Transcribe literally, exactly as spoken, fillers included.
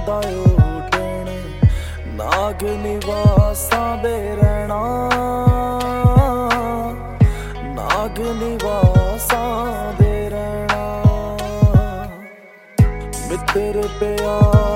ਦਾ ਉੱਡਣ, ਨਾਗ ਨਿਵਾਸਾਂ ਦੇ ਰਹਿਣਾ, ਨਾਗ ਨਿਵਾਸਾਂ ਦੇ ਰਹਿਣਾ। ਮਿੱਤਰ ਪਿਆਰ